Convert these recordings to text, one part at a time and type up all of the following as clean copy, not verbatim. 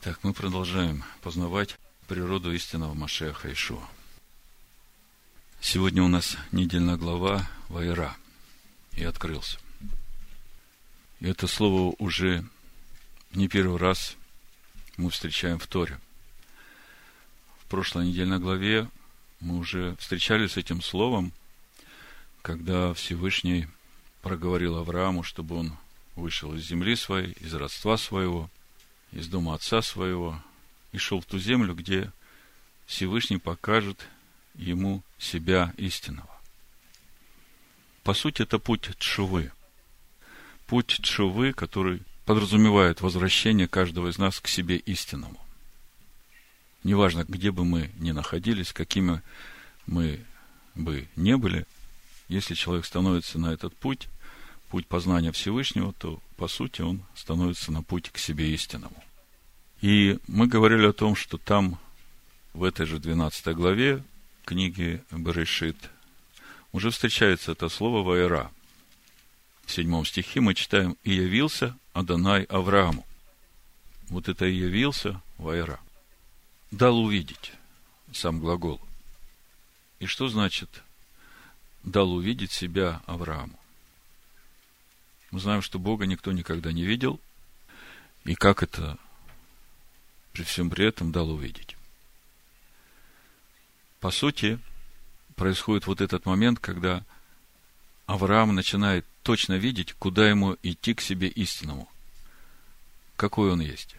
Так, мы продолжаем познавать природу истинного Машиаха Иешуа. Сегодня у нас недельная глава Ваера. И открылся. И это слово уже не первый раз мы встречаем в Торе. В прошлой недельной главе мы уже встречались с этим словом, когда Всевышний проговорил Аврааму, чтобы он вышел из земли своей, из родства своего, из дома отца своего, и шел в ту землю, где Всевышний покажет ему себя истинного. По сути, это путь тшувы. Путь тшувы, который подразумевает возвращение каждого из нас к себе истинному. Неважно, где бы мы ни находились, какими мы бы не были, если человек становится на этот путь познания Всевышнего, то, по сути, он становится на путь к себе истинному. И мы говорили о том, что там, в этой же 12 главе книги Берешит, уже встречается это слово «Ваера». В 7 стихе мы читаем «И явился Адонай Аврааму». Вот это «И явился» Ваера. Дал увидеть, сам глагол. И что значит «дал увидеть себя Аврааму»? Мы знаем, что Бога никто никогда не видел, и как это при всем при этом дал увидеть. По сути, происходит вот этот момент, когда Авраам начинает точно видеть, куда ему идти к себе истинному, какой он есть.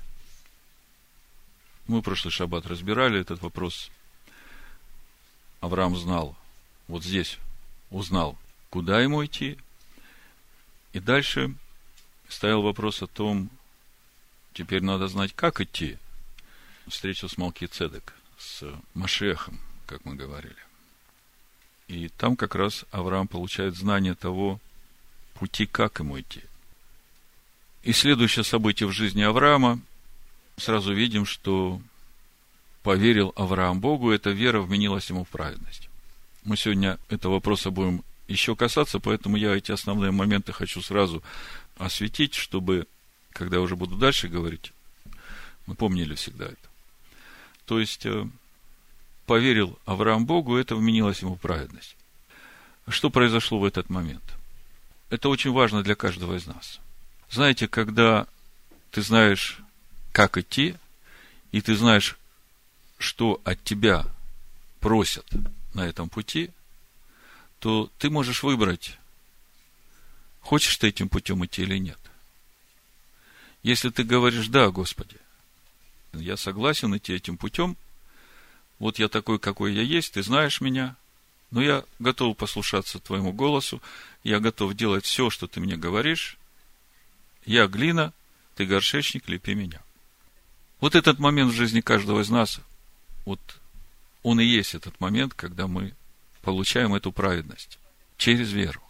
Мы в прошлый шаббат разбирали этот вопрос. Авраам знал, вот здесь узнал, куда ему идти. И дальше стоял вопрос о том, теперь надо знать, как идти. Встречу с Малкицедек, с Машиахом, как мы говорили. И там как раз Авраам получает знание того пути, как ему идти. И следующее событие в жизни Авраама, сразу видим, что поверил Авраам Богу, эта вера вменилась ему в праведность. Мы сегодня этого вопроса будем еще касаться, поэтому я эти основные моменты хочу сразу осветить, чтобы, когда я уже буду дальше говорить, мы помнили всегда это. То есть, поверил Авраам Богу, это вменилось ему в праведность. Что произошло в этот момент? Это очень важно для каждого из нас. Знаете, когда ты знаешь, как идти, и ты знаешь, что от тебя просят на этом пути, то ты можешь выбрать, хочешь ты этим путем идти или нет. Если ты говоришь: да, Господи, я согласен идти этим путем, вот я такой, какой я есть, ты знаешь меня, но я готов послушаться твоему голосу, я готов делать все, что ты мне говоришь, я глина, ты горшечник, лепи меня. Вот этот момент в жизни каждого из нас, вот он и есть этот момент, когда мы получаем эту праведность через веру.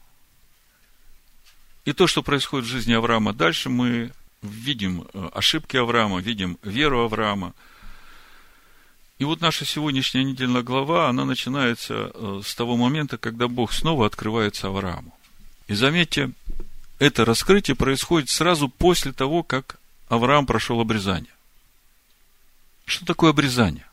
И то, что происходит в жизни Авраама дальше, мы видим ошибки Авраама, видим веру Авраама. И вот наша сегодняшняя недельная глава, она начинается с того момента, когда Бог снова открывается Аврааму. И заметьте, это раскрытие происходит сразу после того, как Авраам прошел обрезание. Что такое обрезание?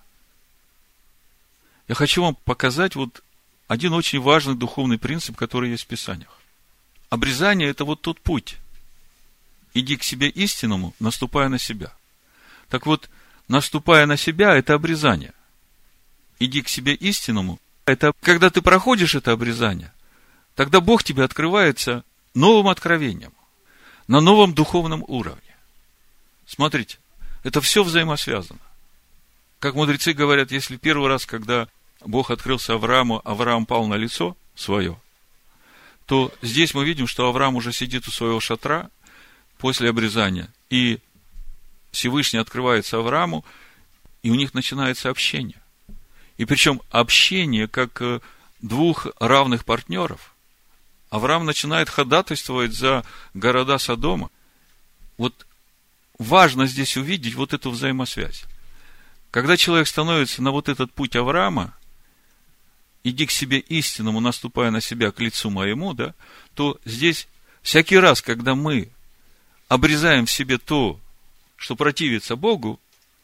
Я хочу вам показать вот один очень важный духовный принцип, который есть в Писаниях. Обрезание – это вот тот путь. Иди к себе истинному, наступая на себя. Так вот, наступая на себя – это обрезание. Иди к себе истинному – это когда ты проходишь это обрезание, тогда Бог тебе открывается новым откровением, на новом духовном уровне. Смотрите, это все взаимосвязано. Как мудрецы говорят, если первый раз, когда Бог открылся Аврааму, Авраам пал на лицо свое, то здесь мы видим, что Авраам уже сидит у своего шатра после обрезания, и Всевышний открывается Аврааму, и у них начинается общение. И причем общение как двух равных партнеров. Авраам начинает ходатайствовать за города Содома. Вот важно здесь увидеть вот эту взаимосвязь. Когда человек становится на вот этот путь Авраама, иди к себе истинному, наступая на себя к лицу моему, да, то здесь всякий раз, когда мы обрезаем в себе то, что противится Богу,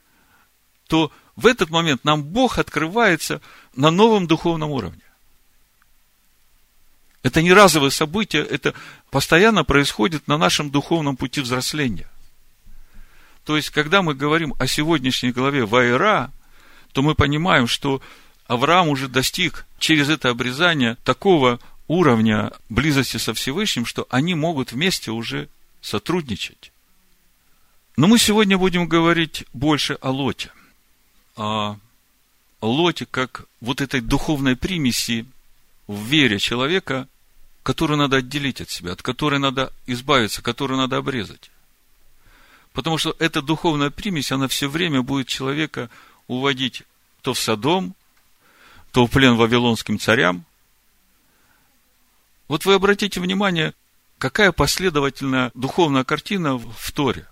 то в этот момент нам Бог открывается на новом духовном уровне. Это не разовое событие, это постоянно происходит на нашем духовном пути взросления. То есть, когда мы говорим о сегодняшней главе Ваера, то мы понимаем, что Авраам уже достиг через это обрезание такого уровня близости со Всевышним, что они могут вместе уже сотрудничать. Но мы сегодня будем говорить больше о Лоте. О Лоте как вот этой духовной примеси в вере человека, которую надо отделить от себя, от которой надо избавиться, которую надо обрезать. Потому что эта духовная примесь, она все время будет человека уводить то в Содом, то в плен вавилонским царям. Вот вы обратите внимание, какая последовательная духовная картина в Торе.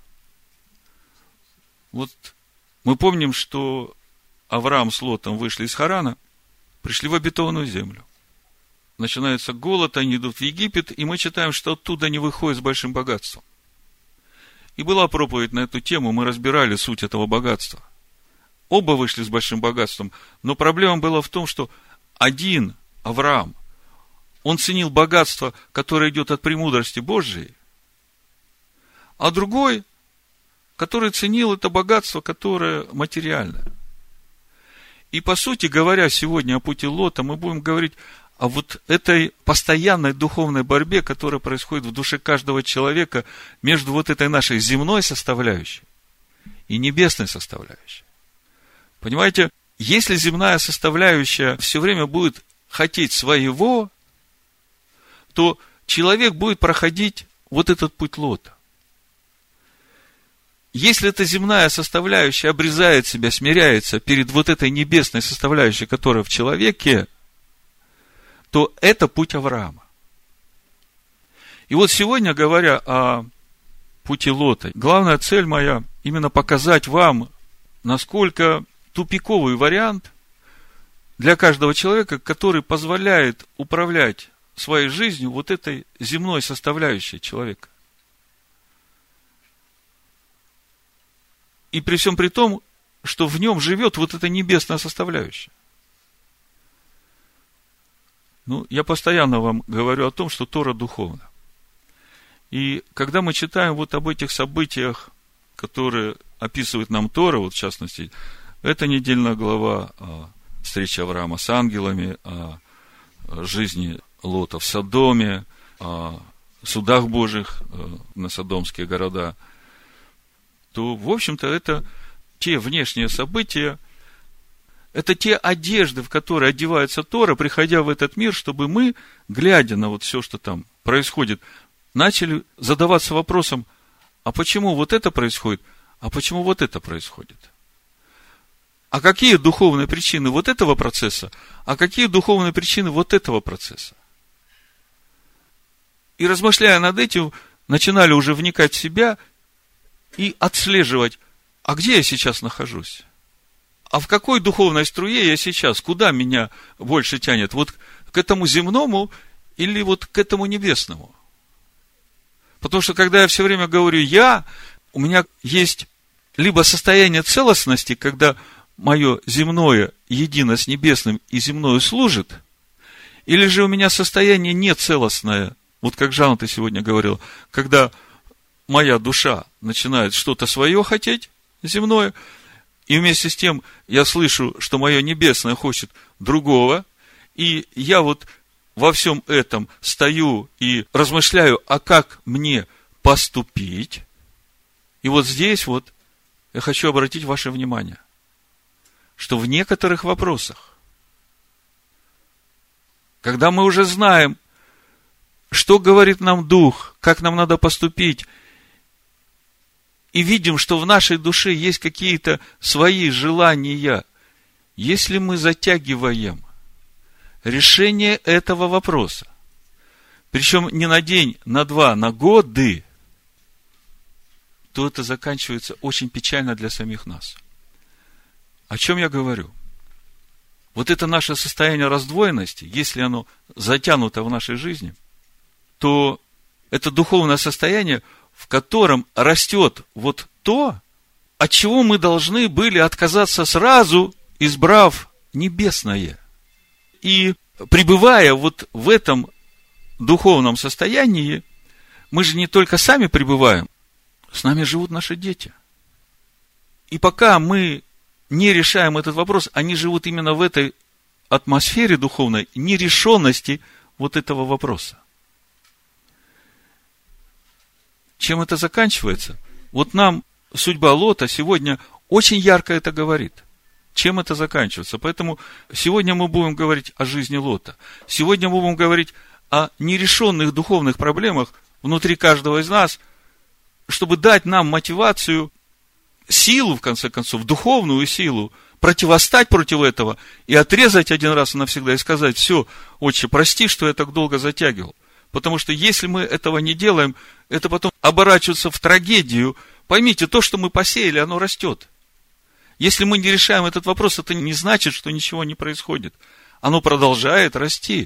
Вот мы помним, что Авраам с Лотом вышли из Харана, пришли в обетованную землю. Начинается голод, они идут в Египет, и мы читаем, что оттуда они выходят с большим богатством. И была проповедь на эту тему, мы разбирали суть этого богатства. Оба вышли с большим богатством, но проблема была в том, что один, Авраам, он ценил богатство, которое идет от премудрости Божией, а другой, который ценил это богатство, которое материальное. И по сути говоря, сегодня о пути Лота мы будем говорить о вот этой постоянной духовной борьбе, которая происходит в душе каждого человека между вот этой нашей земной составляющей и небесной составляющей. Понимаете, если земная составляющая все время будет хотеть своего, то человек будет проходить вот этот путь Лота. Если эта земная составляющая обрезает себя, смиряется перед вот этой небесной составляющей, которая в человеке, то это путь Авраама. И вот сегодня, говоря о пути Лота, главная цель моя именно показать вам, насколько тупиковый вариант для каждого человека, который позволяет управлять своей жизнью вот этой земной составляющей человека. И при всем при том, что в нем живет вот эта небесная составляющая. Я постоянно вам говорю о том, что Тора духовна. И когда мы читаем вот об этих событиях, которые описывает нам Тора, вот в частности, это недельная глава о встрече Авраама с ангелами, о жизни Лота в Содоме, о судах Божьих на содомские города, то, в общем-то, это те внешние события, это те одежды, в которые одевается Тора, приходя в этот мир, чтобы мы, глядя на вот все, что там происходит, начали задаваться вопросом, а почему вот это происходит, а почему вот это происходит? А какие духовные причины вот этого процесса, а какие духовные причины вот этого процесса? И размышляя над этим, начинали уже вникать в себя и отслеживать, а где я сейчас нахожусь? А в какой духовной струе я сейчас? Куда меня больше тянет? Вот к этому земному или вот к этому небесному? Потому что, когда я все время говорю у меня есть либо состояние целостности, когда мое земное едино с небесным и земное служит, или же у меня состояние нецелостное, вот как Жан ты сегодня говорил, когда моя душа начинает что-то свое хотеть, земное, и вместе с тем я слышу, что мое небесное хочет другого, и я вот во всем этом стою и размышляю, а как мне поступить. И вот здесь вот я хочу обратить ваше внимание, что в некоторых вопросах, когда мы уже знаем, что говорит нам Дух, как нам надо поступить, и видим, что в нашей душе есть какие-то свои желания, если мы затягиваем решение этого вопроса, причем не на день, на два, на годы, то это заканчивается очень печально для самих нас. О чем я говорю? Вот это наше состояние раздвоенности, если оно затянуто в нашей жизни, то это духовное состояние, в котором растет вот то, от чего мы должны были отказаться сразу, избрав небесное. И пребывая вот в этом духовном состоянии, мы же не только сами пребываем, с нами живут наши дети. И пока мы не решаем этот вопрос, они живут именно в этой атмосфере духовной нерешенности вот этого вопроса. Чем это заканчивается? Вот нам судьба Лота сегодня очень ярко это говорит. Чем это заканчивается? Поэтому сегодня мы будем говорить о жизни Лота. Сегодня мы будем говорить о нерешенных духовных проблемах внутри каждого из нас, чтобы дать нам мотивацию, силу, в конце концов, духовную силу, противостать против этого и отрезать один раз и навсегда и сказать: все, Отче, прости, что я так долго затягивал. Потому что если мы этого не делаем, это потом оборачивается в трагедию. Поймите, то, что мы посеяли, оно растет. Если мы не решаем этот вопрос, это не значит, что ничего не происходит. Оно продолжает расти.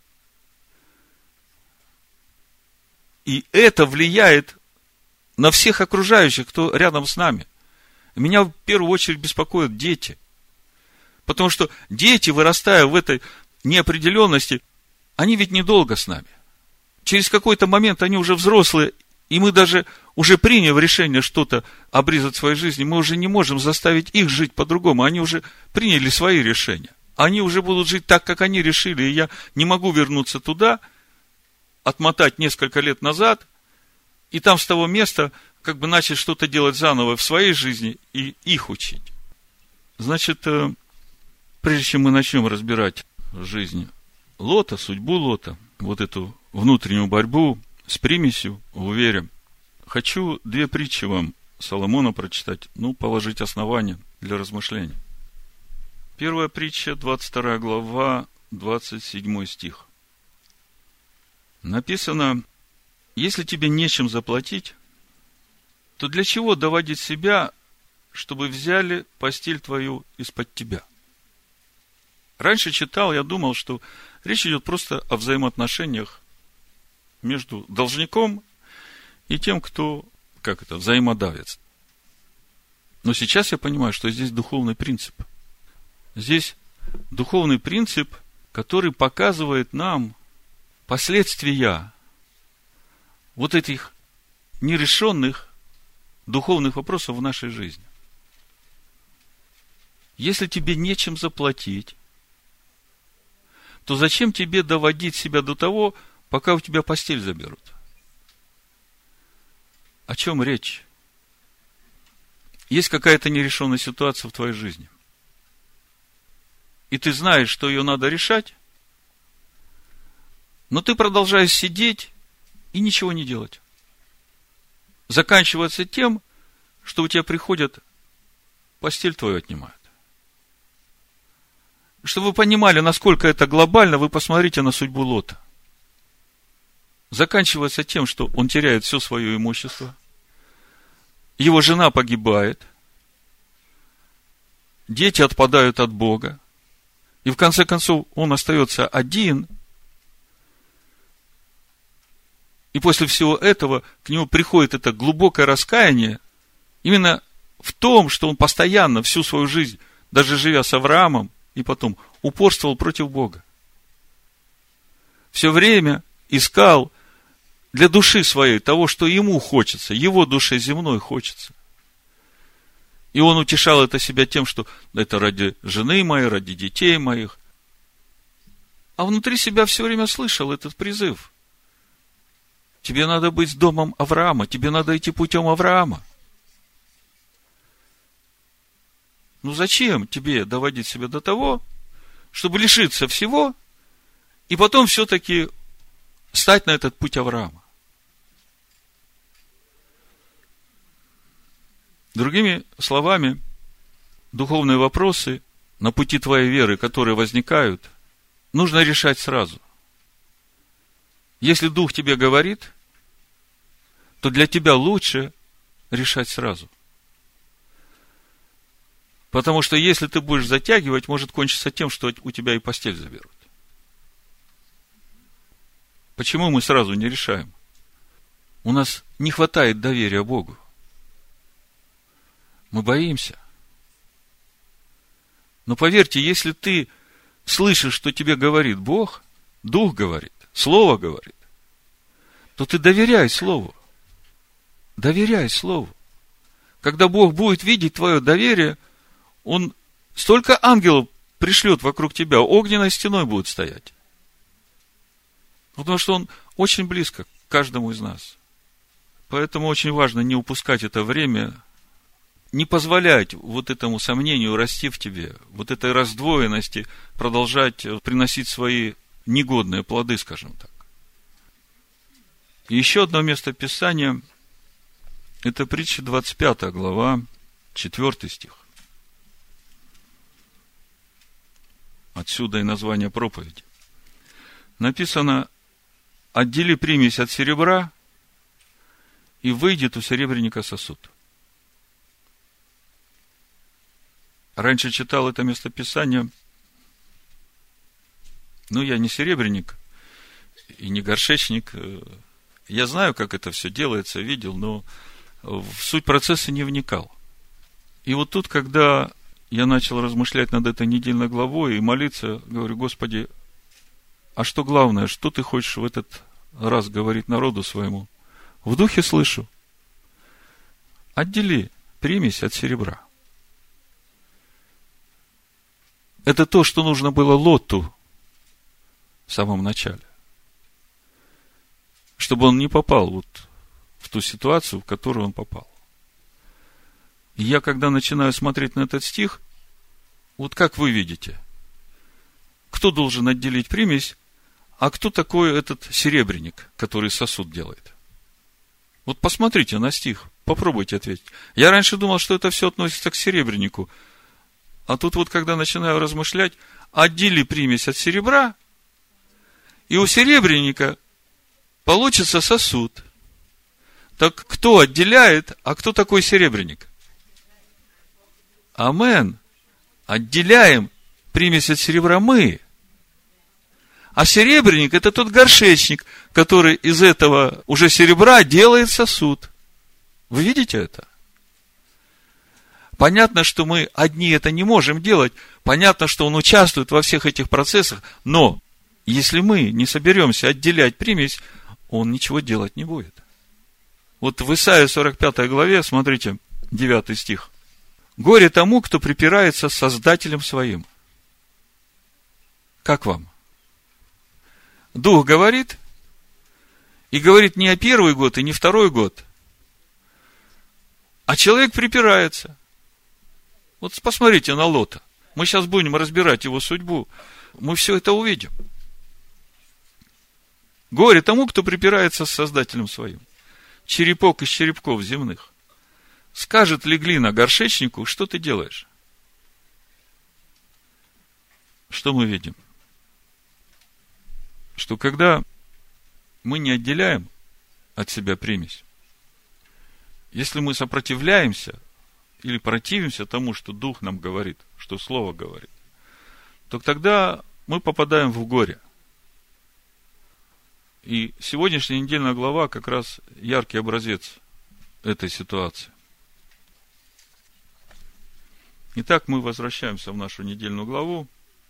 И это влияет на всех окружающих, кто рядом с нами. Меня в первую очередь беспокоят дети. Потому что дети, вырастая в этой неопределенности, они ведь недолго с нами. Через какой-то момент они уже взрослые, и мы даже уже приняв решение что-то обрезать в своей жизни, мы уже не можем заставить их жить по-другому. Они уже приняли свои решения. Они уже будут жить так, как они решили, и я не могу вернуться туда, отмотать несколько лет назад, и там с того места как бы начать что-то делать заново в своей жизни и их учить. Значит, прежде чем мы начнем разбирать жизнь Лота, судьбу Лота, вот эту внутреннюю борьбу с примесью в вере, хочу две притчи вам Соломона прочитать, положить основания для размышлений. Первая притча, 22 глава, 27 стих. Написано: если тебе нечем заплатить, то для чего доводить себя, чтобы взяли постель твою из-под тебя? Раньше читал, я думал, что речь идет просто о взаимоотношениях между должником и тем, кто, взаимодавец. Но сейчас я понимаю, что здесь духовный принцип. Здесь духовный принцип, который показывает нам последствия вот этих нерешенных духовных вопросов в нашей жизни. Если тебе нечем заплатить, то зачем тебе доводить себя до того, пока у тебя постель заберут? О чем речь? Есть какая-то нерешенная ситуация в твоей жизни, и ты знаешь, что ее надо решать, но ты продолжаешь сидеть и ничего не делать. Заканчивается тем, что у тебя приходят, постель твою отнимают. Чтобы вы понимали, насколько это глобально, вы посмотрите на судьбу Лота. Заканчивается тем, что он теряет все свое имущество, его жена погибает, дети отпадают от Бога, и в конце концов он остается один. И после всего этого к нему приходит это глубокое раскаяние именно в том, что он постоянно всю свою жизнь, даже живя с Авраамом, и потом упорствовал против Бога. Все время искал для души своей того, что ему хочется, его душе земной хочется. И он утешал это себя тем, что это ради жены моей, ради детей моих. А внутри себя все время слышал этот призыв. Тебе надо быть с домом Авраама, тебе надо идти путем Авраама. Зачем тебе доводить себя до того, чтобы лишиться всего, и потом все-таки стать на этот путь Авраама? Другими словами, духовные вопросы на пути твоей веры, которые возникают, нужно решать сразу. Если Дух тебе говорит, то для тебя лучше решать сразу. Потому что если ты будешь затягивать, может кончиться тем, что у тебя и постель заберут. Почему мы сразу не решаем? У нас не хватает доверия Богу. Мы боимся. Но поверьте, если ты слышишь, что тебе говорит Бог, Дух говорит, Слово говорит, то ты доверяй Слову. Доверяй Слову. Когда Бог будет видеть твое доверие, Он столько ангелов пришлет вокруг тебя, огненной стеной будет стоять. Потому что Он очень близко к каждому из нас. Поэтому очень важно не упускать это время, не позволять вот этому сомнению расти в тебе, вот этой раздвоенности продолжать приносить свои негодные плоды, скажем так. И еще одно место Писания – это притча 25 глава, 4 стих. Отсюда и название проповеди. Написано: «Отдели примесь от серебра, и выйдет у серебряника сосуд». Раньше читал это местописание. Я не серебряник и не горшечник. Я знаю, как это все делается, видел, но в суть процесса не вникал. И вот тут, когда я начал размышлять над этой недельной главой и молиться, говорю: Господи, а что главное, что ты хочешь в этот раз говорить народу своему? В духе слышу: отдели примесь от серебра. Это то, что нужно было Лоту в самом начале. Чтобы он не попал вот в ту ситуацию, в которую он попал. И я, когда начинаю смотреть на этот стих, вот как вы видите, кто должен отделить примесь, а кто такой этот серебряник, который сосуд делает? Вот посмотрите на стих, попробуйте ответить. Я раньше думал, что это все относится к серебрянику. А тут вот, когда начинаю размышлять, отдели примесь от серебра, и у серебряника получится сосуд. Так кто отделяет, а кто такой серебряник? Амен. Отделяем примесь от серебра мы. А серебряник – это тот горшечник, который из этого уже серебра делает сосуд. Вы видите это? Понятно, что мы одни это не можем делать. Понятно, что он участвует во всех этих процессах. Но если мы не соберемся отделять примесь, он ничего делать не будет. Вот в Исаии 45 главе, смотрите, 9 стих. «Горе тому, кто припирается с Создателем своим». Как вам? Дух говорит, и говорит не о первый год и не второй год, а человек припирается. Вот посмотрите на Лота. Мы сейчас будем разбирать его судьбу. Мы все это увидим. Горе тому, кто припирается с Создателем своим. Черепок из черепков земных. Скажет ли глина горшечнику: что ты делаешь? Что мы видим? Что когда мы не отделяем от себя примесь, если мы сопротивляемся или противимся тому, что Дух нам говорит, что Слово говорит, то тогда мы попадаем в горе. И сегодняшняя недельная глава как раз яркий образец этой ситуации. Итак, мы возвращаемся в нашу недельную главу.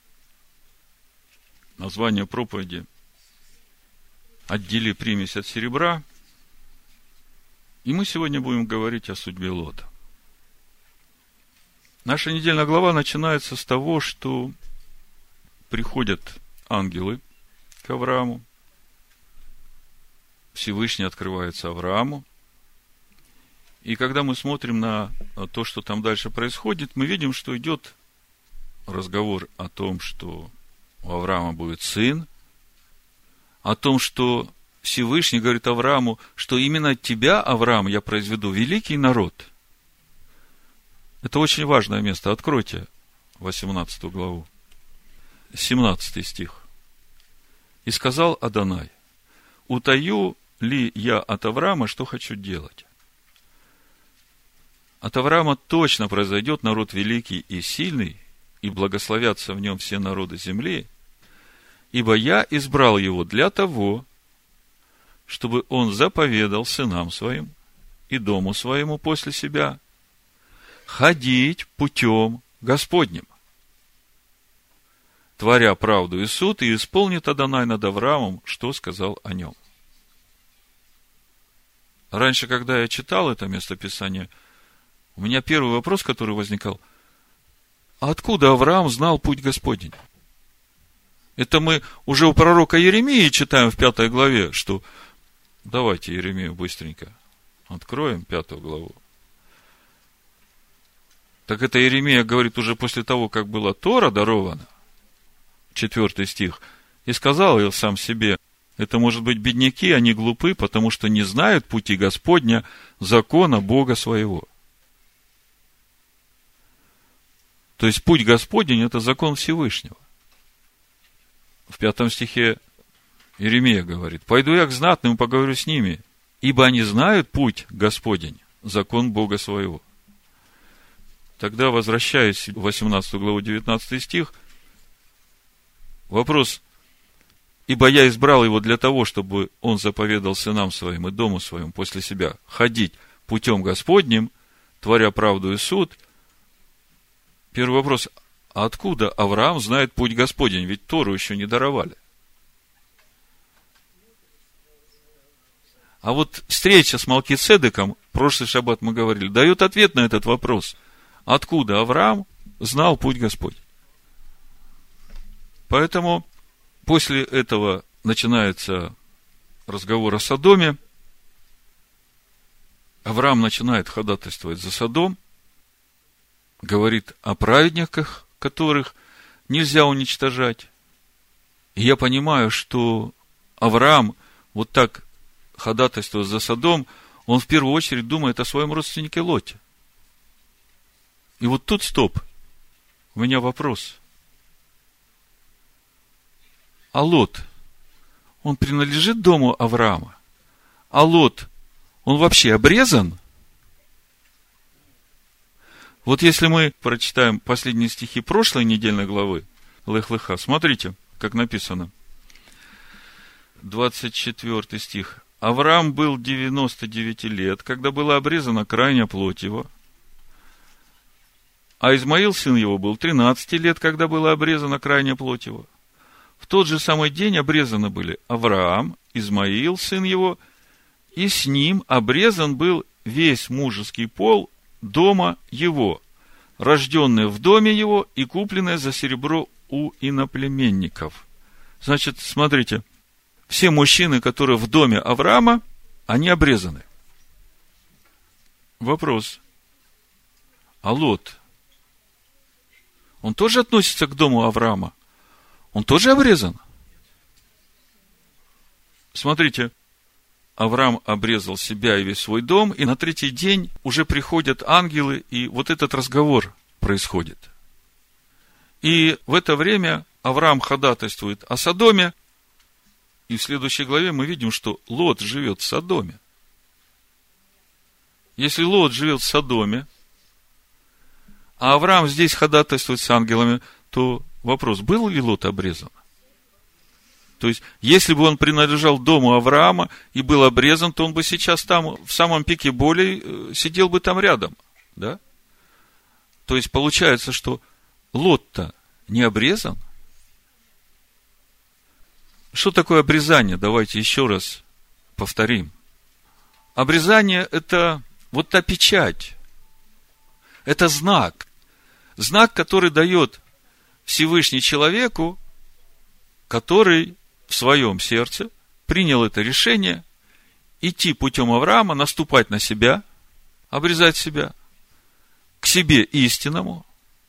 Название проповеди «Отдели примесь от серебра». И мы сегодня будем говорить о судьбе Лота. Наша недельная глава начинается с того, что приходят ангелы к Аврааму. Всевышний открывается Аврааму. И когда мы смотрим на то, что там дальше происходит, мы видим, что идет разговор о том, что у Авраама будет сын, о том, что Всевышний говорит Аврааму, что именно от тебя, Авраам, я произведу великий народ. Это очень важное место. Откройте 18 главу. 17 стих. «И сказал Адонай: утаю ли я от Авраама, что хочу делать? От Авраама точно произойдет народ великий и сильный, и благословятся в нем все народы земли, ибо я избрал его для того, чтобы он заповедал сынам своим и дому своему после себя ходить путем Господним, творя правду и суд, и исполнит Адонай над Авраамом, что сказал о нем. Раньше, когда я читал это местописание, у меня первый вопрос, который возникал: а откуда Авраам знал путь Господень? Это мы уже у пророка Иеремии читаем в 5 главе, что... Давайте Иеремию быстренько откроем, 5 главу. Так это Иеремия говорит уже после того, как была Тора дарована, 4 стих, и сказал я сам себе: это, может быть, бедняки, они глупы, потому что не знают пути Господня, закона Бога своего. То есть, путь Господень – это закон Всевышнего. В 5 стихе Иеремия говорит: пойду я к знатным и поговорю с ними, ибо они знают путь Господень, закон Бога своего. Тогда, возвращаясь в 18 главу, 19 стих, вопрос: ибо я избрал его для того, чтобы он заповедал сынам своим и дому своим после себя ходить путем Господним, творя правду и суд. Первый вопрос: а откуда Авраам знает путь Господень? Ведь Тору еще не даровали. А вот встреча с Малкицедеком, прошлый шаббат мы говорили, дает ответ на этот вопрос. Откуда Авраам знал путь Господень? Поэтому после этого начинается разговор о Содоме. Авраам начинает ходатайствовать за Содом, говорит о праведниках, которых нельзя уничтожать. И я понимаю, что Авраам вот так ходатайствуя за Содом, он в первую очередь думает о своем родственнике Лоте. И вот тут стоп. У меня вопрос. А Лот, он принадлежит дому Авраама? А Лот, он вообще обрезан? Вот если мы прочитаем последние стихи прошлой недельной главы Лех-Леха, смотрите, как написано. 24 стих. Авраам был 99 лет, когда была обрезана крайняя плоть его. А Измаил, сын его, был 13 лет, когда была обрезана крайняя плоть его. В тот же самый день обрезаны были Авраам, Измаил, сын его, и с ним обрезан был весь мужеский пол дома его, рожденный в доме его и купленный за серебро у иноплеменников. Значит, смотрите, все мужчины, которые в доме Авраама, они обрезаны. Вопрос. А Лот, он тоже относится к дому Авраама? Он тоже обрезан? Смотрите, Авраам обрезал себя и весь свой дом, и на 3-й день уже приходят ангелы, и вот этот разговор происходит. И в это время Авраам ходатайствует о Содоме, и в следующей главе мы видим, что Лот живет в Содоме. Если Лот живет в Содоме, а Авраам здесь ходатайствует с ангелами, то вопрос, был ли Лот обрезан? То есть, если бы он принадлежал дому Авраама и был обрезан, то он бы сейчас там, в самом пике боли, сидел бы там рядом. Да? То есть, получается, что Лот-то не обрезан? Что такое обрезание? Давайте еще раз повторим. Обрезание – это вот та печать. Это знак. Знак, который дает Всевышний человеку, который в своем сердце принял это решение идти путем Авраама, наступать на себя, обрезать себя, к себе истинному,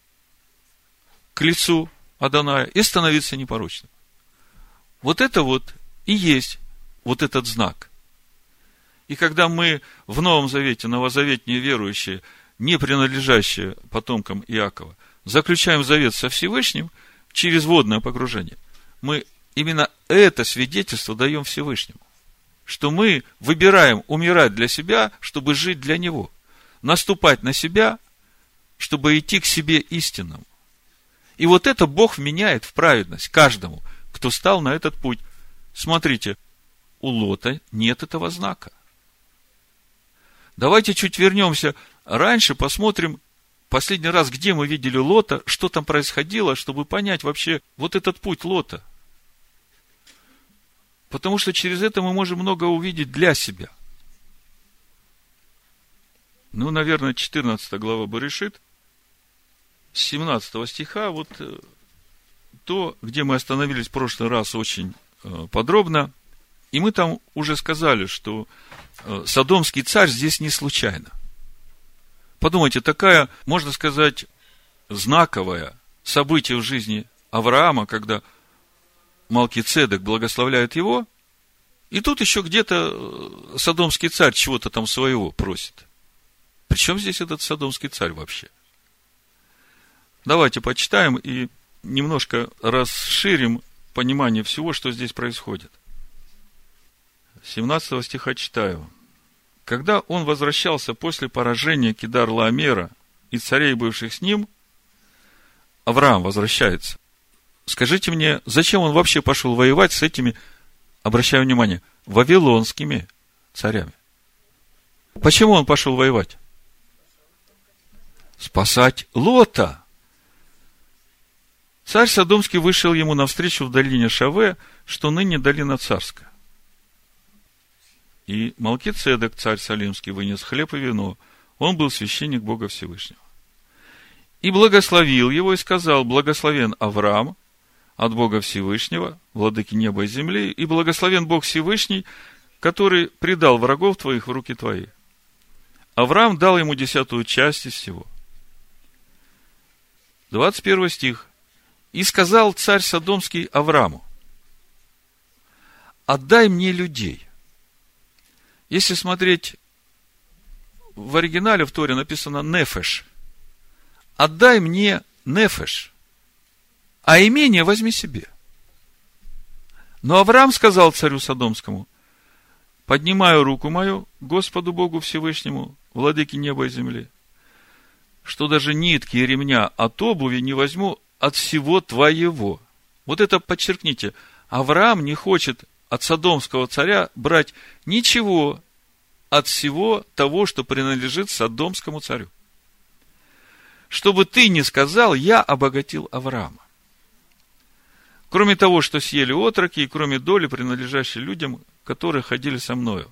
к лицу Адоная и становиться непорочным. Вот это вот и есть вот этот знак. И когда мы в Новом Завете, новозаветные верующие, не принадлежащие потомкам Иакова, заключаем завет со Всевышним через водное погружение, мы именно это свидетельство даем Всевышнему. Что мы выбираем умирать для себя, чтобы жить для Него. Наступать на себя, чтобы идти к себе истинному. И вот это Бог вменяет в праведность каждому, кто стал на этот путь. Смотрите, у Лота нет этого знака. Давайте чуть вернемся раньше, посмотрим, Последний раз, где мы видели Лота, что там происходило, чтобы понять вообще вот этот путь Лота. Потому что через это мы можем много увидеть для себя. Наверное, 14 глава Берешит, с 17 стиха, вот то, где мы остановились в прошлый раз очень подробно. И мы там уже сказали, что содомский царь здесь не случайно. Подумайте, такая, можно сказать, знаковое событие в жизни Авраама, когда Малкицедек благословляет его, и тут еще где-то содомский царь чего-то там своего просит. Причем здесь этот содомский царь вообще? Давайте почитаем и немножко расширим понимание всего, что здесь происходит. 17 стиха читаю. Когда он возвращался после поражения Кедар-Лаомера и царей, бывших с ним, Авраам возвращается. Скажите мне, зачем он вообще пошел воевать с этими, обращаю внимание, вавилонскими царями? Почему он пошел воевать? Спасать Лота. Царь Содомский вышел ему навстречу в долине Шаве, что ныне долина царская. И Малкицедек, царь Салимский, вынес хлеб и вино. Он был священник Бога Всевышнего. И благословил его, и сказал: благословен Авраам от Бога Всевышнего, владыки неба и земли, и благословен Бог Всевышний, который предал врагов твоих в руки твои. Авраам дал ему 10 часть из всего. 21 стих. И сказал царь Содомский Аврааму: отдай мне людей. Если смотреть в оригинале, в Торе написано нефеш. Отдай мне нефеш, а имение возьми себе. Но Авраам сказал царю Содомскому: поднимаю руку мою Господу Богу Всевышнему, владыке неба и земли, что даже нитки и ремня от обуви не возьму от всего твоего. Вот это подчеркните. Авраам не хочет от содомского царя брать ничего от всего того, что принадлежит содомскому царю. Чтобы ты не сказал: я обогатил Авраама. Кроме того, что съели отроки, и кроме доли, принадлежащей людям, которые ходили со мною.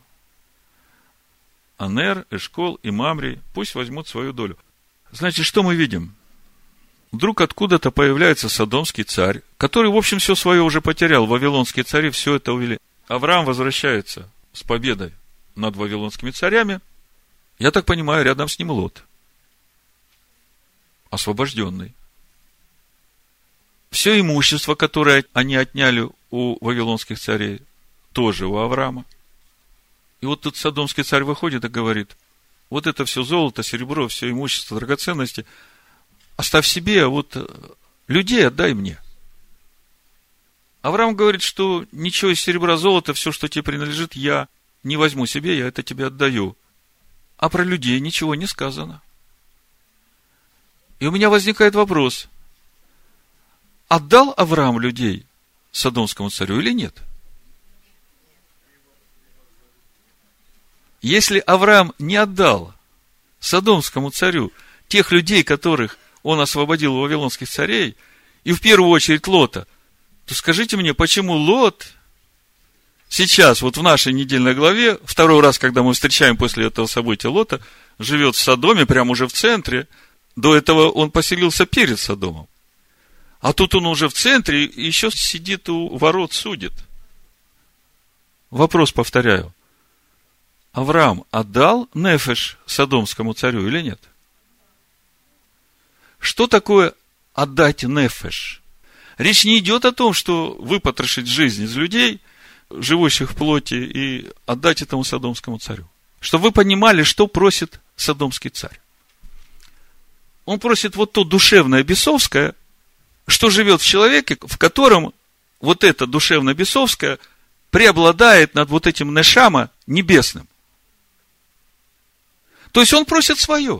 Анер, Эшкол и Мамри пусть возьмут свою долю. Значит, что мы видим? Вдруг откуда-то появляется содомский царь, который, в общем, все свое уже потерял. Вавилонские цари все это увели. Авраам возвращается с победой над вавилонскими царями. Я так понимаю, рядом с ним Лот. Освобожденный. Все имущество, которое они отняли у вавилонских царей, тоже у Авраама. И вот тут содомский царь выходит и говорит: вот это все золото, серебро, все имущество, драгоценности оставь себе, а вот людей отдай мне. Авраам говорит, что ничего из серебра, золота, все, что тебе принадлежит, я не возьму себе, я это тебе отдаю. А про людей ничего не сказано. И у меня возникает вопрос: отдал Авраам людей содомскому царю или нет? Если Авраам не отдал содомскому царю тех людей, которых он освободил у вавилонских царей, и в первую очередь Лота, то скажите мне, почему Лот сейчас, вот в нашей недельной главе, второй раз, когда мы встречаем после этого события Лота, живет в Содоме, прямо уже в центре. До этого он поселился перед Содомом. А тут он уже в центре и еще сидит у ворот, судит. Вопрос повторяю. Авраам отдал нефеш содомскому царю или нет? Что такое отдать нефеш? Речь не идет о том, что выпотрошить жизнь из людей, живущих в плоти, и отдать этому содомскому царю. Чтобы вы понимали, что просит содомский царь. Он просит вот то душевное бесовское, что живет в человеке, в котором вот это душевное бесовское преобладает над вот этим нешама небесным. То есть он просит свое.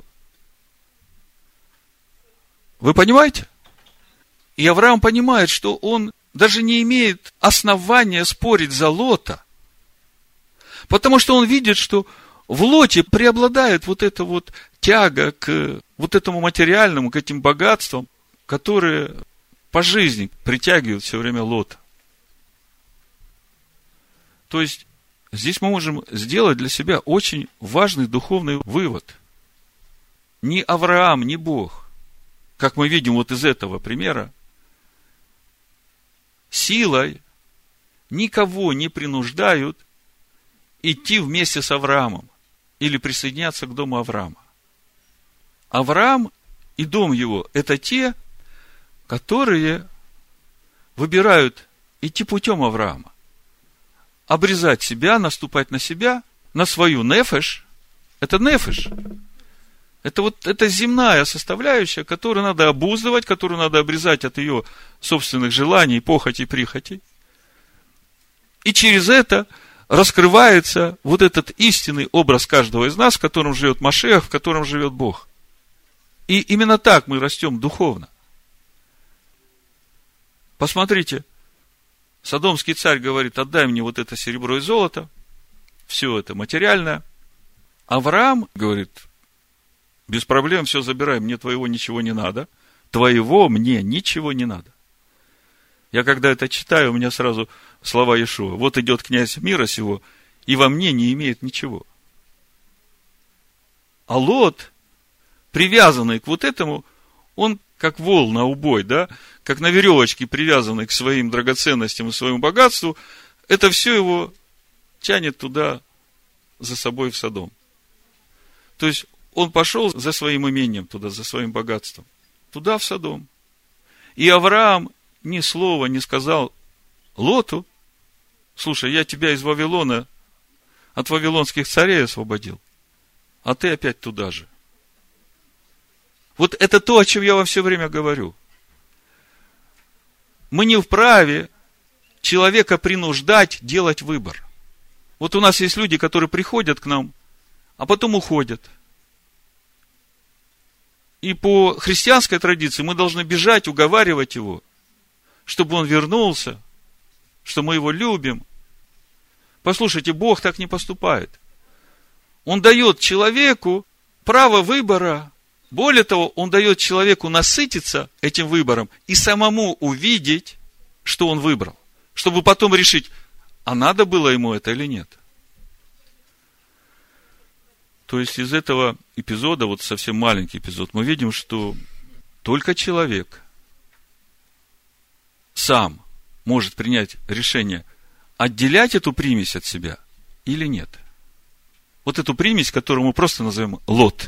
Вы понимаете? И Авраам понимает, что он даже не имеет основания спорить за Лота. Потому что он видит, что в Лоте преобладает вот эта вот тяга к вот этому материальному, к этим богатствам, которые по жизни притягивают все время Лота. То есть, здесь мы можем сделать для себя очень важный духовный вывод. Ни Авраам, ни Бог, как мы видим вот из этого примера, силой никого не принуждают идти вместе с Авраамом или присоединяться к дому Авраама. Авраам и дом его – это те, которые выбирают идти путем Авраама. Обрезать себя, наступать на себя, на свою нефеш. Это нефеш. Это земная составляющая, которую надо обуздывать, которую надо обрезать от ее собственных желаний, похотей, прихотей. И через это раскрывается вот этот истинный образ каждого из нас, в котором живет Машиах, в котором живет Бог. И именно так мы растем духовно. Посмотрите, Содомский царь говорит: отдай мне вот это серебро и золото, все это материальное. Авраам говорит: без проблем, все забирай, мне твоего ничего не надо. Твоего мне ничего не надо. Я когда это читаю, у меня сразу слова Иешуа: вот идет князь мира сего, и во мне не имеет ничего. А Лот, привязанный к вот этому, он как вол на убой, да, как на веревочке привязанный к своим драгоценностям и своему богатству, это все его тянет туда за собой в Содом. То есть, он пошел за своим имением туда, за своим богатством, туда в Содом. И Авраам ни слова не сказал Лоту: слушай, я тебя из Вавилона, от вавилонских царей освободил, а ты опять туда же. Вот это то, о чем я вам все время говорю. Мы не вправе человека принуждать делать выбор. Вот у нас есть люди, которые приходят к нам, а потом уходят. И по христианской традиции мы должны бежать, уговаривать его, чтобы он вернулся, что мы его любим. Послушайте, Бог так не поступает. Он дает человеку право выбора. Более того, он дает человеку насытиться этим выбором и самому увидеть, что он выбрал, чтобы потом решить, а надо было ему это или нет. То есть, из этого эпизода, вот совсем маленький эпизод, мы видим, что только человек сам может принять решение, отделять эту примесь от себя или нет. Вот эту примесь, которую мы просто назовем Лот.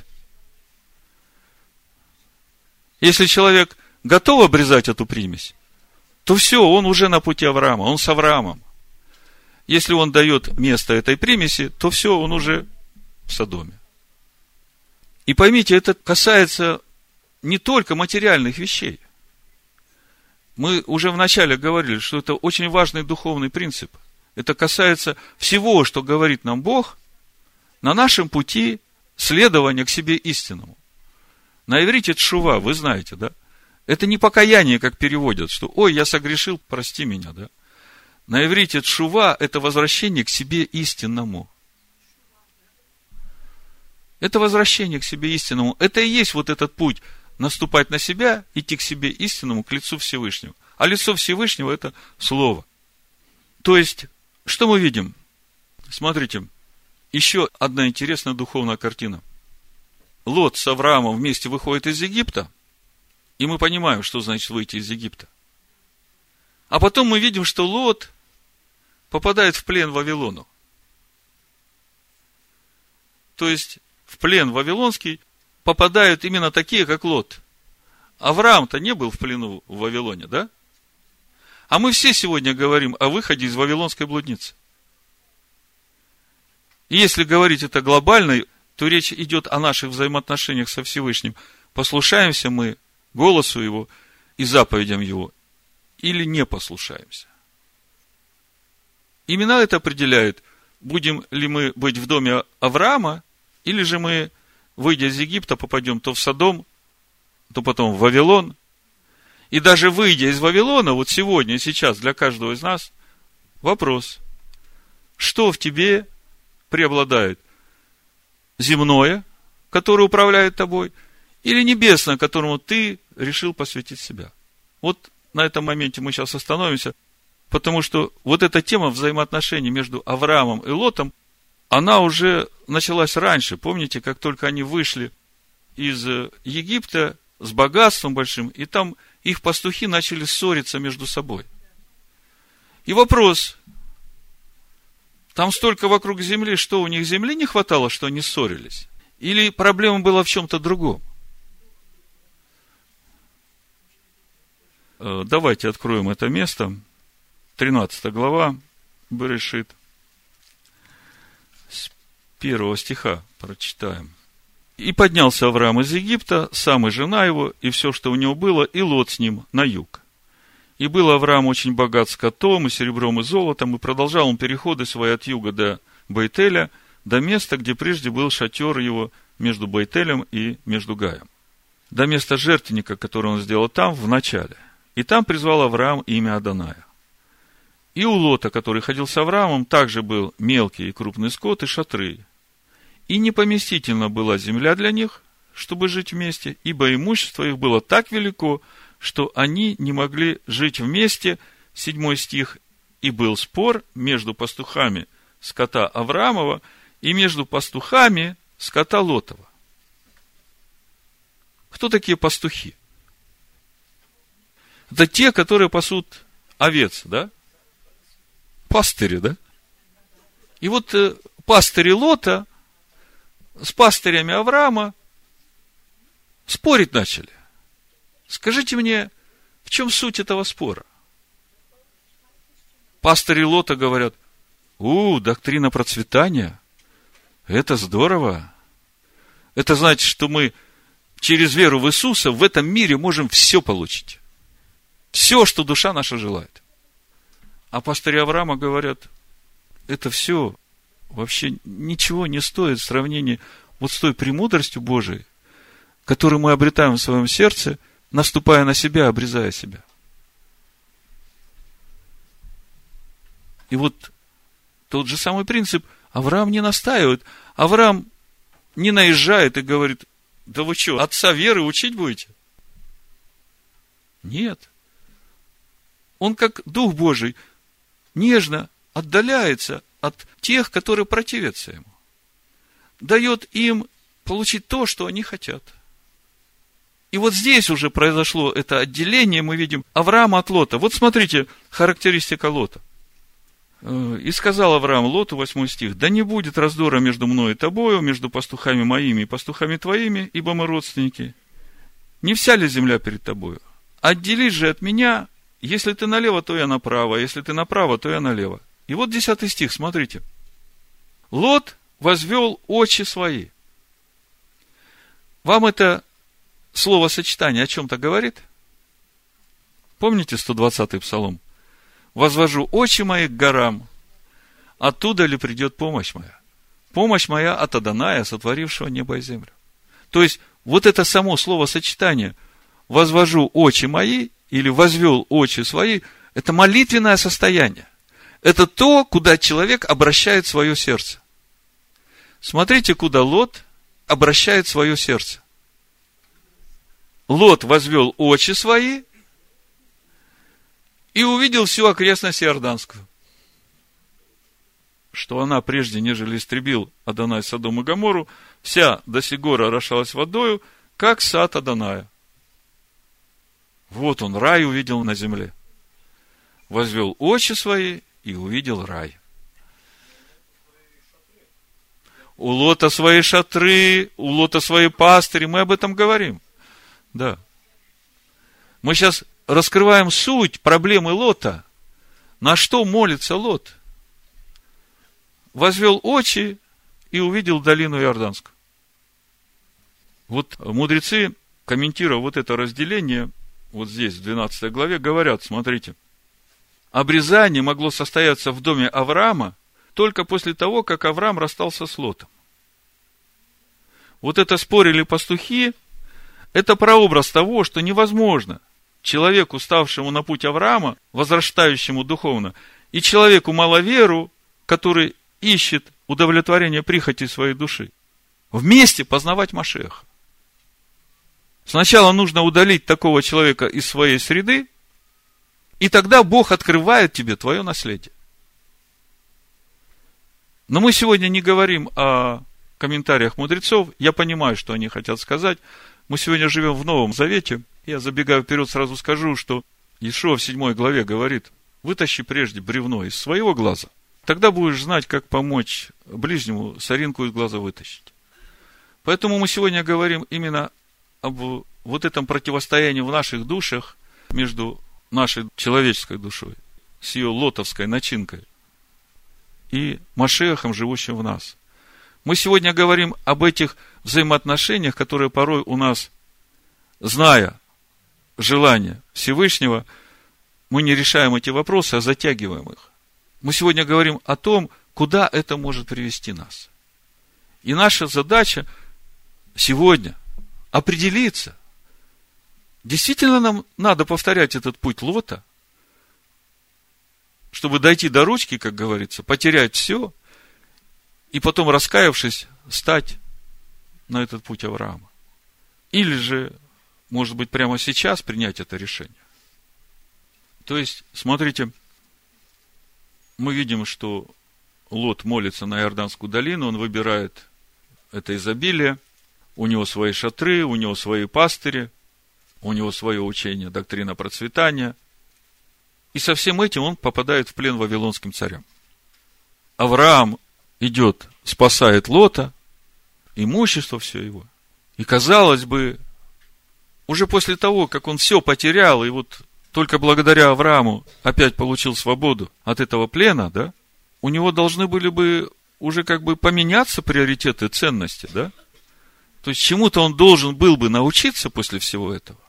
Если человек готов обрезать эту примесь, то все, он уже на пути Авраама, он с Авраамом. Если он дает место этой примеси, то все, он уже в Содоме. И поймите, это касается не только материальных вещей. Мы уже вначале говорили, что это очень важный духовный принцип. Это касается всего, что говорит нам Бог на нашем пути следования к себе истинному. На иврите тшува, вы знаете, да? Это не покаяние, как переводят, что «Ой, я согрешил, прости меня», да? На иврите тшува – это возвращение к себе истинному. Это возвращение к себе истинному. Это и есть вот этот путь наступать на себя, идти к себе истинному, к лицу Всевышнего. А лицо Всевышнего – это Слово. То есть, что мы видим? Смотрите, еще одна интересная духовная картина. Лот с Авраамом вместе выходит из Египта, и мы понимаем, что значит выйти из Египта. А потом мы видим, что Лот попадает в плен Вавилону. То есть, в плен вавилонский попадают именно такие, как Лот. Авраам-то не был в плену в Вавилоне, да? А мы все сегодня говорим о выходе из вавилонской блудницы. И если говорить это глобально, то речь идет о наших взаимоотношениях со Всевышним. Послушаемся мы голосу Его и заповедям Его, или не послушаемся. Именно это определяет, будем ли мы быть в доме Авраама, или же мы, выйдя из Египта, попадем то в Содом, то потом в Вавилон. И даже выйдя из Вавилона, вот сегодня и сейчас для каждого из нас вопрос: что в тебе преобладает? Земное который управляет тобой, или небесное, которому ты решил посвятить себя. Вот на этом моменте мы сейчас остановимся, потому что вот эта тема взаимоотношений между Авраамом и Лотом, она уже началась раньше. Помните, как только они вышли из Египта с богатством большим, и там их пастухи начали ссориться между собой. И вопрос, там столько вокруг земли, что у них земли не хватало, что они ссорились? Или проблема была в чем-то другом? Давайте откроем это место. 13 глава, Берешит. С 1 стиха прочитаем. «И поднялся Авраам из Египта, сам и жена его, и все, что у него было, и Лот с ним на юг. И был Авраам очень богат скотом, и серебром, и золотом, и продолжал он переходы свои от юга до Бейтеля, до места, где прежде был шатер его между Бейтелем и между Гаем, до места жертвенника, который он сделал там, в начале. И там призвал Авраам имя Адоная. И у Лота, который ходил с Авраамом, также был мелкий и крупный скот и шатры. И непоместительна была земля для них, чтобы жить вместе, ибо имущество их было так велико, что они не могли жить вместе». 7 стих. «И был спор между пастухами скота Авраамова и между пастухами скота Лотова». Кто такие пастухи? Это те, которые пасут овец, да? Пастыри, да? И вот пастыри Лота с пастырями Авраама спорить начали. Скажите мне, в чем суть этого спора? Пастыри Лота говорят: доктрина процветания, это здорово. Это значит, что мы через веру в Иисуса в этом мире можем все получить. Все, что душа наша желает. А пастыри Авраама говорят: это все вообще ничего не стоит в сравнении вот с той премудростью Божией, которую мы обретаем в своем сердце, наступая на себя, обрезая себя. И вот тот же самый принцип. Авраам не настаивает. Авраам не наезжает и говорит: да вы что, отца веры учить будете? Нет. Он, как Дух Божий, нежно отдаляется от тех, которые противятся ему. Дает им получить то, что они хотят. И вот здесь уже произошло это отделение, мы видим Авраама от Лота. Вот смотрите, характеристика Лота. «И сказал Авраам Лоту», 8 стих: «Да не будет раздора между мной и тобою, между пастухами моими и пастухами твоими, ибо мы родственники. Не вся ли земля перед тобою? Отделись же от меня, если ты налево, то я направо, а если ты направо, то я налево». И вот 10 стих, смотрите. «Лот возвел очи свои». Вам это словосочетание о чем-то говорит? Помните 120-й псалом? «Возвожу очи мои к горам, оттуда ли придет помощь моя? Помощь моя от Адоная, сотворившего небо и землю». То есть, вот это само словосочетание «возвожу очи мои» или «возвел очи свои» – это молитвенное состояние. Это то, куда человек обращает свое сердце. Смотрите, куда Лот обращает свое сердце. Лот возвел очи свои и увидел всю окрестность Иорданскую, что она, прежде нежели истребил Адонай Содом и Гоморру, вся до сих гор орошалась водою, как сад Адоная. Вот он, рай увидел на земле. Возвел очи свои и увидел рай. У Лота свои шатры, у Лота свои пастыри, мы об этом говорим. Да. Мы сейчас раскрываем суть проблемы Лота. На что молится Лот? Возвел очи и увидел долину Иорданскую. Вот мудрецы, комментируя вот это разделение, вот здесь, в 12 главе, говорят, смотрите, обрезание могло состояться в доме Авраама только после того, как Авраам расстался с Лотом. Вот это спорили пастухи, это прообраз того, что невозможно человеку, ставшему на путь Авраама, возрастающему духовно, и человеку маловеру, который ищет удовлетворение прихоти своей души. вместе познавать Машиаха. Сначала нужно удалить такого человека из своей среды, и тогда Бог открывает тебе твое наследие. Но мы сегодня не говорим о комментариях мудрецов. Я понимаю, что они хотят сказать. Мы сегодня живем в Новом Завете. Я забегаю вперед, сразу скажу, что Иешуа в 7 главе говорит: вытащи прежде бревно из своего глаза, тогда будешь знать, как помочь ближнему соринку из глаза вытащить. Поэтому мы сегодня говорим именно об вот этом противостоянии в наших душах между нашей человеческой душой, с ее лотовской начинкой, и Машиахом, живущим в нас. Мы сегодня говорим об этих взаимоотношениях, которые порой у нас, зная желание Всевышнего, мы не решаем эти вопросы, а затягиваем их. Мы сегодня говорим о том, куда это может привести нас. И наша задача сегодня определиться, действительно нам надо повторять этот путь Лота, чтобы дойти до ручки, как говорится, потерять все, и потом, раскаявшись, стать на этот путь Авраама. Или же, может быть, прямо сейчас принять это решение. То есть, смотрите, мы видим, что Лот молится на Иорданскую долину, он выбирает это изобилие, у него свои шатры, у него свои пастыри, у него свое учение, доктрина процветания. И со всем этим он попадает в плен вавилонским царям. Авраам идет, спасает Лота, имущество все его. И, казалось бы, уже после того, как он все потерял, и вот только благодаря Аврааму опять получил свободу от этого плена, да, у него должны были бы уже как бы поменяться приоритеты, ценности, да? То есть, чему-то он должен был бы научиться после всего этого.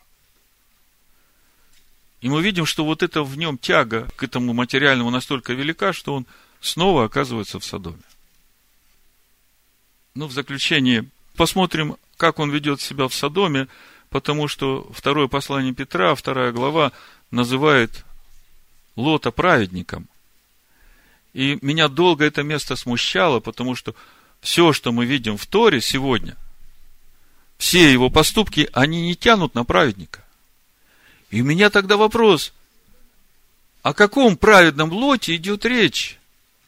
И мы видим, что вот это в нем тяга к этому материальному настолько велика, что он снова оказывается в Содоме. Ну, в заключение посмотрим, как он ведет себя в Содоме, потому что второе послание Петра, 2 глава, называет Лота праведником. И меня долго это место смущало, потому что все, что мы видим в Торе сегодня, все его поступки, они не тянут на праведника. И у меня тогда вопрос: о каком праведном Лоте идет речь?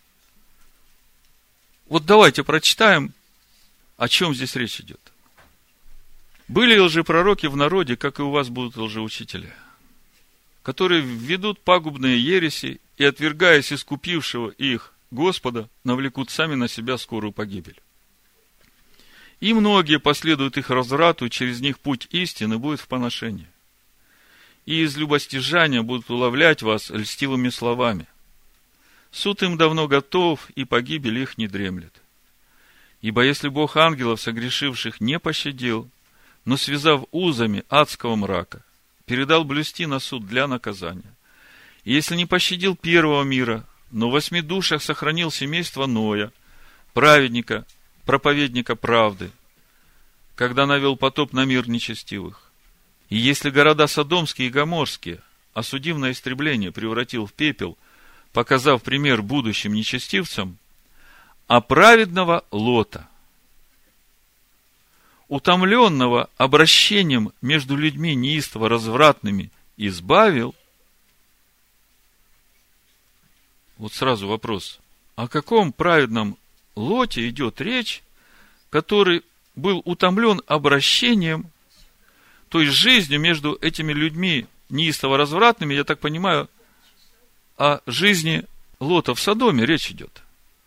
Вот давайте прочитаем, о чем здесь речь идет. Были лжепророки в народе, как и у вас будут лжеучителя, которые введут пагубные ереси и, отвергаясь искупившего их Господа, навлекут сами на себя скорую погибель. И многие последуют их разврату, и через них путь истины будет в поношении. И из любостяжания будут уловлять вас льстивыми словами. Суд им давно готов, и погибель их не дремлет. Ибо если Бог ангелов, согрешивших, не пощадил, но, связав узами адского мрака, передал блюсти на суд для наказания, и если не пощадил первого мира, но в 8 душах сохранил семейство Ноя, праведника, проповедника правды, когда навел потоп на мир нечестивых, и если города Содомские и Гоморские, осудив на истребление, превратил в пепел, показав пример будущим нечестивцам, а праведного Лота, утомленного обращением между людьми неистово развратными, избавил. Вот сразу вопрос: о каком праведном Лоте идет речь, который был утомлен обращением, то есть жизнью между этими людьми неистово развратными? Я так понимаю, о жизни Лота в Содоме речь идет.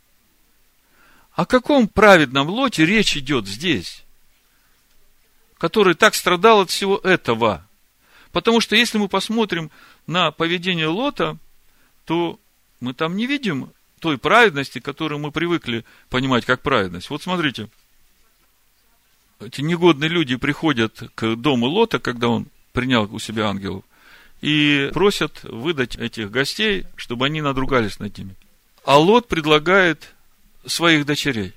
О каком праведном Лоте речь идет здесь, который так страдал от всего этого? Потому что если мы посмотрим на поведение Лота, то мы там не видим той праведности, которую мы привыкли понимать как праведность. Вот смотрите, эти негодные люди приходят к дому Лота, когда он принял у себя ангелов, и просят выдать этих гостей, чтобы они надругались над ними. А Лот предлагает своих дочерей.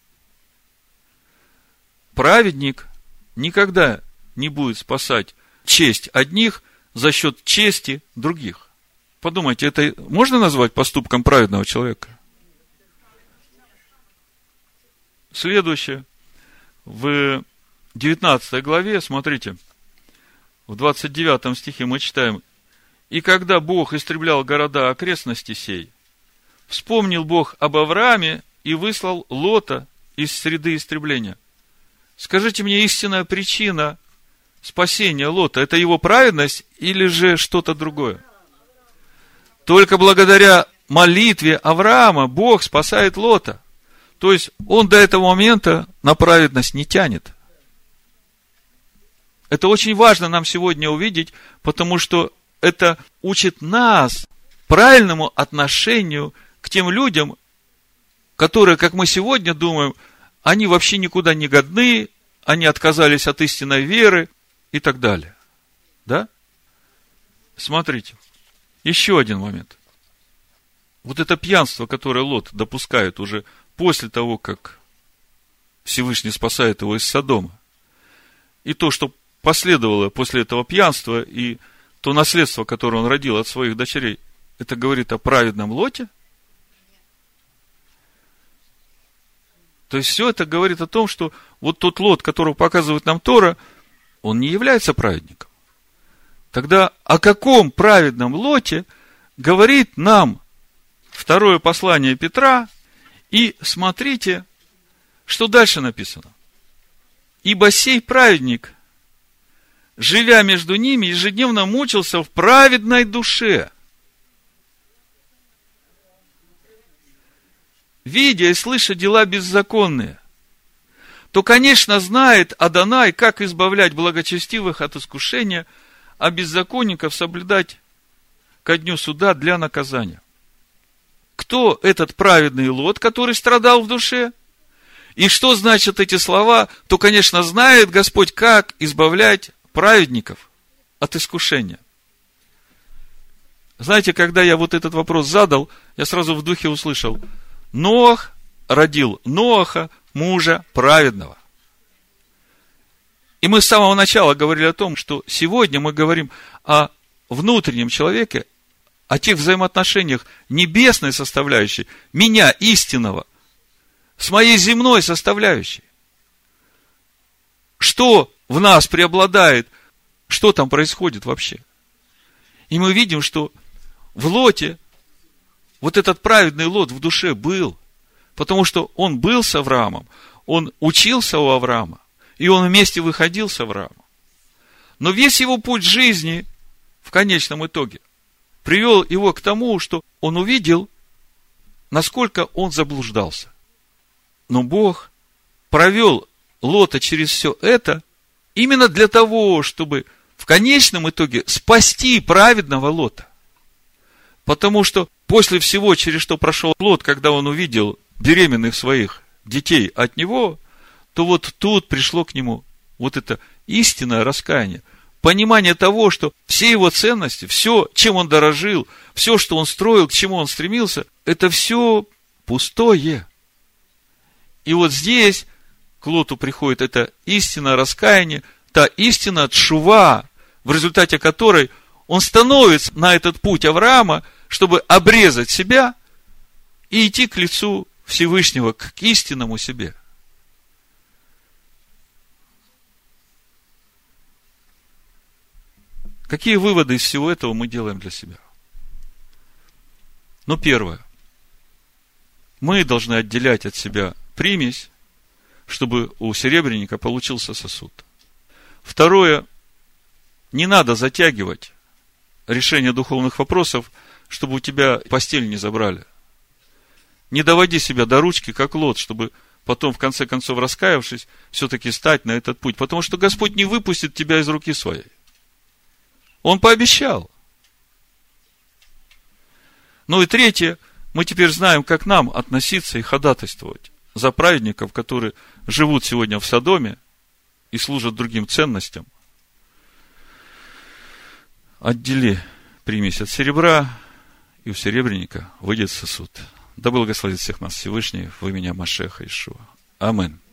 Праведник никогда не будет спасать честь одних за счет чести других. Подумайте, это можно назвать поступком праведного человека? Следующее. В 19 главе, смотрите, в 29 стихе мы читаем: «И когда Бог истреблял города окрестности сей, вспомнил Бог об Аврааме и выслал Лота из среды истребления». Скажите мне, истинная причина спасения Лота — это его праведность или же что-то другое? Только благодаря молитве Авраама Бог спасает Лота. То есть, он до этого момента на праведность не тянет. Это очень важно нам сегодня увидеть, потому что это учит нас правильному отношению к тем людям, которые, как мы сегодня думаем, они вообще никуда не годны, они отказались от истинной веры и так далее. Да? Смотрите, еще один момент. Вот это пьянство, которое Лот допускает уже после того, как Всевышний спасает его из Содома, и то, что последовало после этого пьянства, и то наследство, которое он родил от своих дочерей, это говорит о праведном Лоте? То есть, все это говорит о том, что вот тот Лот, которого показывает нам Тора, он не является праведником. Тогда о каком праведном Лоте говорит нам второе послание Петра? И смотрите, что дальше написано. «Ибо сей праведник, живя между ними, ежедневно мучился в праведной душе, видя и слыша дела беззаконные, то, конечно, знает Адонай, как избавлять благочестивых от искушения, а беззаконников соблюдать ко дню суда для наказания». Кто этот праведный Лот, который страдал в душе? И что значат эти слова? То, конечно, знает Господь, как избавлять праведников от искушения. Знаете, когда я вот этот вопрос задал, я сразу в духе услышал: Ноах родил Ноаха, мужа праведного. И мы с самого начала говорили о том, что сегодня мы говорим о внутреннем человеке, о тех взаимоотношениях небесной составляющей, меня, истинного, с моей земной составляющей. Что в нас преобладает, что там происходит вообще? И мы видим, что в Лоте вот этот праведный Лот в душе был, потому что он был с Авраамом, он учился у Авраама, и он вместе выходил с Авраамом. Но весь его путь жизни в конечном итоге привел его к тому, что он увидел, насколько он заблуждался. Но Бог провел Лота через все это именно для того, чтобы в конечном итоге спасти праведного Лота. Потому что после всего, через что прошел Лот, когда он увидел беременных своих детей от него, то вот тут пришло к нему вот это истинное раскаяние. Понимание того, что все его ценности, все, чем он дорожил, все, что он строил, к чему он стремился, это все пустое. И вот здесь к Лоту приходит это истинное раскаяние, та истина тшува, в результате которой он становится на этот путь Авраама, чтобы обрезать себя и идти к лицу Всевышнего, к истинному себе. Какие выводы из всего этого мы делаем для себя? Ну, первое. Мы должны отделять от себя примесь, чтобы у серебряника получился сосуд. Второе. Не надо затягивать решение духовных вопросов, чтобы у тебя постель не забрали. Не доводи себя до ручки, как Лот, чтобы потом, в конце концов, раскаявшись, все-таки стать на этот путь. Потому что Господь не выпустит тебя из руки своей. Он пообещал. Ну и третье, мы теперь знаем, как нам относиться и ходатайствовать за праведников, которые живут сегодня в Содоме и служат другим ценностям. Отдели примесь от серебра, и у серебряника выйдет сосуд. Да благословит всех нас Всевышний во имя Машеха Иешуа. Амин.